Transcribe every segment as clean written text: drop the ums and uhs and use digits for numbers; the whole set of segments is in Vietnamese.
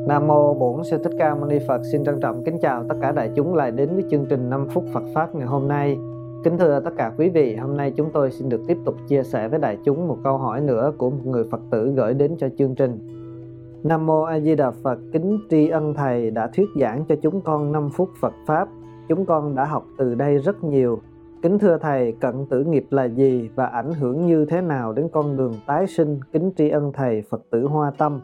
Nam mô Bổn Sư Thích Ca Mâu Ni Phật. Xin trân trọng kính chào tất cả đại chúng lại đến với chương trình 5 phút Phật pháp ngày hôm nay. Kính thưa tất cả quý vị, hôm nay chúng tôi xin được tiếp tục chia sẻ với đại chúng một câu hỏi nữa của một người Phật tử gửi đến cho chương trình. Nam mô A Di Đà Phật. Kính tri ân thầy đã thuyết giảng cho chúng con 5 phút Phật pháp. Chúng con đã học từ đây rất nhiều. Kính thưa thầy, cận tử nghiệp là gì và ảnh hưởng như thế nào đến con đường tái sinh? Kính tri ân thầy. Phật tử Hoa Tâm.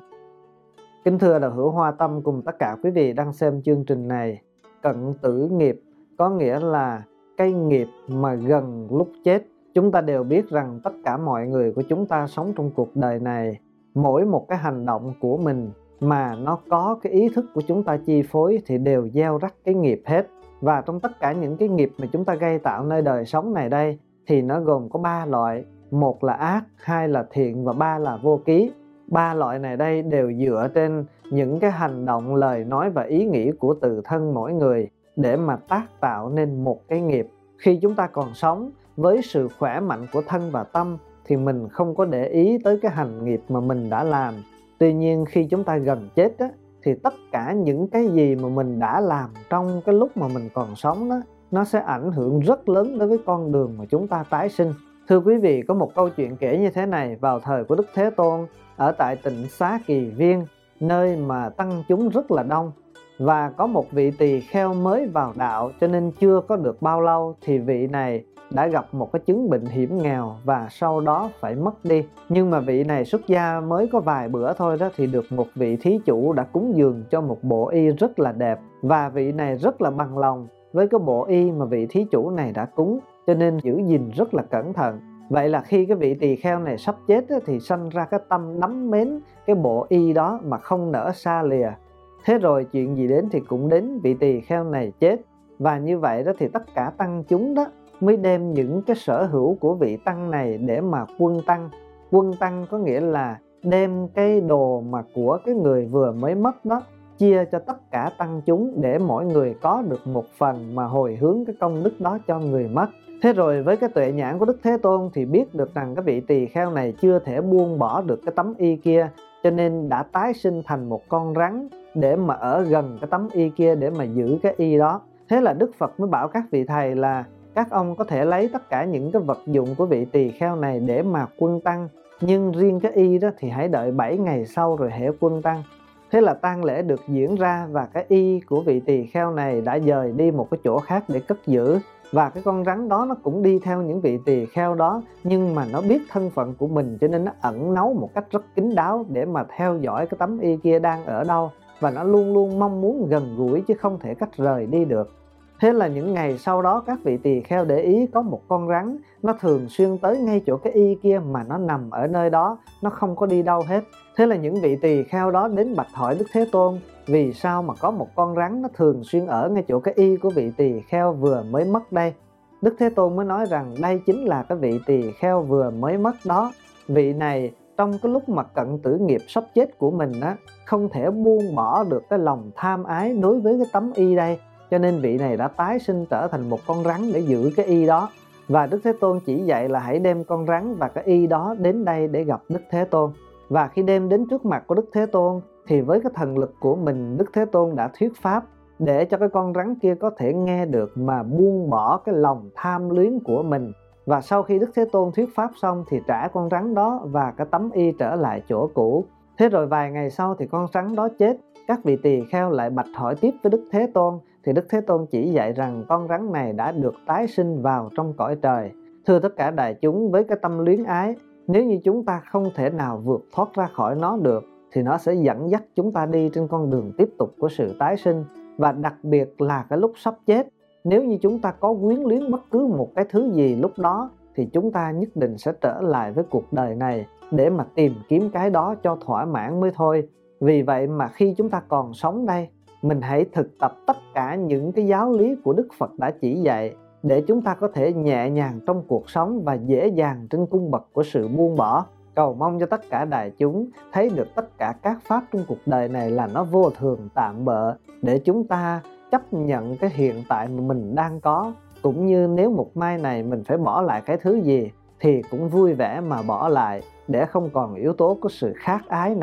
Kính thưa đạo hữu Hoa Tâm cùng tất cả quý vị đang xem chương trình này, cận tử nghiệp có nghĩa là cái nghiệp mà gần lúc chết. Chúng ta đều biết rằng tất cả mọi người của chúng ta sống trong cuộc đời này, mỗi một cái hành động của mình mà nó có cái ý thức của chúng ta chi phối thì đều gieo rắc cái nghiệp hết. Và trong tất cả những cái nghiệp mà chúng ta gây tạo nơi đời sống này đây thì nó gồm có 3 loại. Một là ác, hai là thiện và ba là vô ký. 3 loại này đây đều dựa trên những cái hành động, lời nói và ý nghĩ của tự thân mỗi người để mà tác tạo nên một cái nghiệp. Khi chúng ta còn sống với sự khỏe mạnh của thân và tâm thì mình không có để ý tới cái hành nghiệp mà mình đã làm. Tuy nhiên khi chúng ta gần chết á, thì tất cả những cái gì mà mình đã làm trong cái lúc mà mình còn sống đó, nó sẽ ảnh hưởng rất lớn đối với con đường mà chúng ta tái sinh. Thưa quý vị, có một câu chuyện kể như thế này. Vào thời của Đức Thế Tôn, ở tại Tịnh Xá Kỳ Viên, nơi mà tăng chúng rất là đông, và có một vị tỳ kheo mới vào đạo cho nên chưa có được bao lâu thì vị này đã gặp một cái chứng bệnh hiểm nghèo và sau đó phải mất đi. Nhưng mà vị này xuất gia mới có vài bữa thôi đó thì được một vị thí chủ đã cúng dường cho một bộ y rất là đẹp, và vị này rất là bằng lòng với cái bộ y mà vị thí chủ này đã cúng, cho nên giữ gìn rất là cẩn thận. Vậy là khi cái vị tỳ kheo này sắp chết thì sanh ra cái tâm đắm mến cái bộ y đó mà không nỡ xa lìa. Thế rồi chuyện gì đến thì cũng đến, vị tỳ kheo này chết. Và như vậy đó thì tất cả tăng chúng đó mới đem những cái sở hữu của vị tăng này để mà quân tăng. Quân tăng có nghĩa là đem cái đồ mà của cái người vừa mới mất đó chia cho tất cả tăng chúng để mỗi người có được một phần mà hồi hướng cái công đức đó cho người mất. Thế rồi với cái tuệ nhãn của Đức Thế Tôn thì biết được rằng cái vị tỳ kheo này chưa thể buông bỏ được cái tấm y kia, cho nên đã tái sinh thành một con rắn để mà ở gần cái tấm y kia để mà giữ cái y đó. Thế là Đức Phật mới bảo các vị thầy là các ông có thể lấy tất cả những cái vật dụng của vị tỳ kheo này để mà quân tăng, nhưng riêng cái y đó thì hãy đợi 7 ngày sau rồi hãy quân tăng. Thế là tang lễ được diễn ra và cái y của vị tỳ kheo này đã dời đi một cái chỗ khác để cất giữ. Và cái con rắn đó nó cũng đi theo những vị tỳ kheo đó, nhưng mà nó biết thân phận của mình cho nên nó ẩn náu một cách rất kín đáo để mà theo dõi cái tấm y kia đang ở đâu. Và nó luôn luôn mong muốn gần gũi chứ không thể cách rời đi được. Thế là những ngày sau đó các vị tỳ kheo để ý có một con rắn, nó thường xuyên tới ngay chỗ cái y kia mà nó nằm ở nơi đó, nó không có đi đâu hết. Thế là những vị tỳ kheo đó đến bạch hỏi Đức Thế Tôn, vì sao mà có một con rắn nó thường xuyên ở ngay chỗ cái y của vị tỳ kheo vừa mới mất đây? Đức Thế Tôn mới nói rằng đây chính là cái vị tỳ kheo vừa mới mất đó. Vị này trong cái lúc mà cận tử nghiệp sắp chết của mình á, không thể buông bỏ được cái lòng tham ái đối với cái tấm y đây, cho nên vị này đã tái sinh trở thành một con rắn để giữ cái y đó. Và Đức Thế Tôn chỉ dạy là hãy đem con rắn và cái y đó đến đây để gặp Đức Thế Tôn. Và khi đem đến trước mặt của Đức Thế Tôn thì với cái thần lực của mình, Đức Thế Tôn đã thuyết pháp để cho cái con rắn kia có thể nghe được mà buông bỏ cái lòng tham luyến của mình. Và sau khi Đức Thế Tôn thuyết pháp xong thì trả con rắn đó và cái tấm y trở lại chỗ cũ. Thế rồi vài ngày sau thì con rắn đó chết. Các vị tỳ kheo lại bạch hỏi tiếp với Đức Thế Tôn, thì Đức Thế Tôn chỉ dạy rằng con rắn này đã được tái sinh vào trong cõi trời. Thưa tất cả đại chúng, với cái tâm luyến ái, nếu như chúng ta không thể nào vượt thoát ra khỏi nó được thì nó sẽ dẫn dắt chúng ta đi trên con đường tiếp tục của sự tái sinh. Và đặc biệt là cái lúc sắp chết, nếu như chúng ta có quyến luyến bất cứ một cái thứ gì lúc đó thì chúng ta nhất định sẽ trở lại với cuộc đời này để mà tìm kiếm cái đó cho thỏa mãn mới thôi. Vì vậy mà khi chúng ta còn sống đây, mình hãy thực tập tất cả những cái giáo lý của Đức Phật đã chỉ dạy để chúng ta có thể nhẹ nhàng trong cuộc sống và dễ dàng trên cung bậc của sự buông bỏ. Cầu mong cho tất cả đại chúng thấy được tất cả các pháp trong cuộc đời này là nó vô thường tạm bợ, để chúng ta chấp nhận cái hiện tại mà mình đang có, cũng như nếu một mai này mình phải bỏ lại cái thứ gì thì cũng vui vẻ mà bỏ lại, để không còn yếu tố của sự khát ái này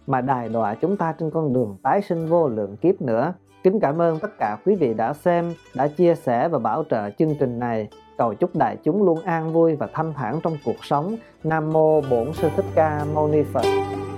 mà đài đọa chúng ta trên con đường tái sinh vô lượng kiếp nữa. Kính cảm ơn tất cả quý vị đã xem, đã chia sẻ và bảo trợ chương trình này. Cầu chúc đại chúng luôn an vui và thanh thản trong cuộc sống. Nam mô Bổn Sư Thích Ca Mâu Ni Phật.